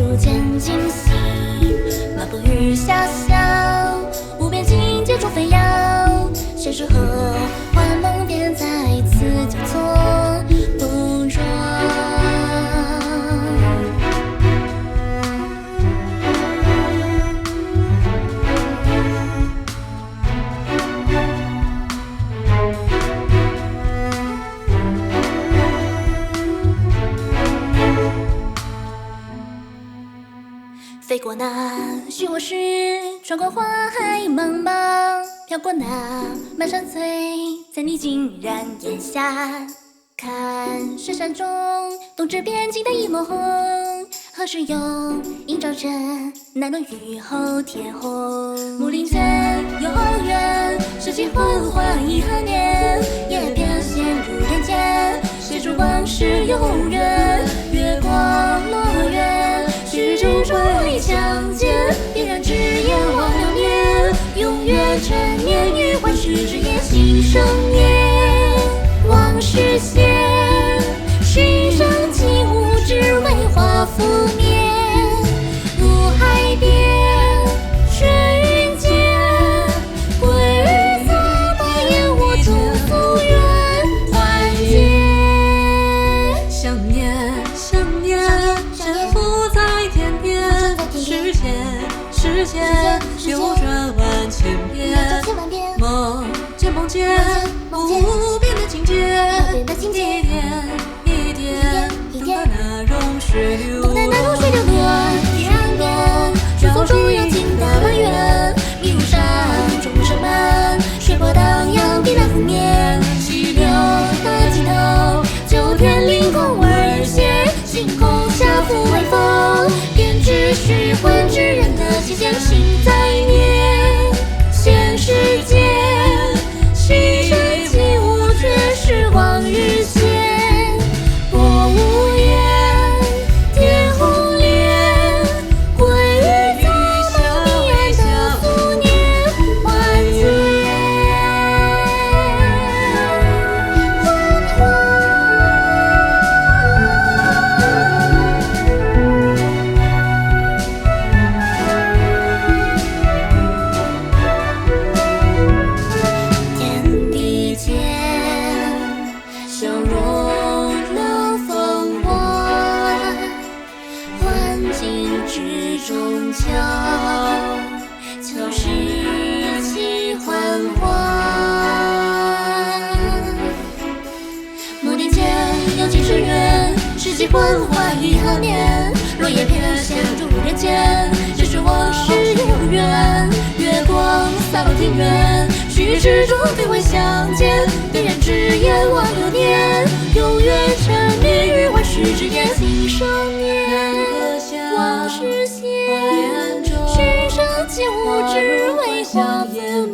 不见惊喜，漫步日下晓，无边境界中飞摇，现实和幻梦便在此交错不若。飞过那虚我时，穿过花海茫茫，飘过那漫山翠，在你竟然眼下。看深山中冬至边境的一抹红，何时又映照着那轮雨后天红？木林前有人，拾起幻化一何年，也便陷入人间，写出往事永远。月光落远，虚中重回相见，点燃纸烟望流年，永远沉湎于幻世之夜，心生念，往事现，世上几无只为化浮面，入海边，水云间，归于色白烟火中复原幻觉。 想念，想念，沉浮在天边，世间流转万千遍，梦见不变的境界，一点一点，等待那融水流落， 天边，春风中有情的满园，迷雾山，中山门，水波荡漾，碧蓝湖面，溪流的尽头，九天凌空而歇，星空下俯微风，编织虚幻之人的期限，心在念，现世间，世上几无绝世往日闲，波无言，天红莲，归于早梦彼岸的复念，万劫。天地间，相融了风波，幻境之中悄是其幻化。木林间有几十人，世纪幻化一何年，落叶翩跹入人间，只是往事永远。月光洒落庭院，虚之中飞回相见，点燃纸烟望流年，永远沉湎于幻世之夜，心生念，往事现，世上几无只为荒烟。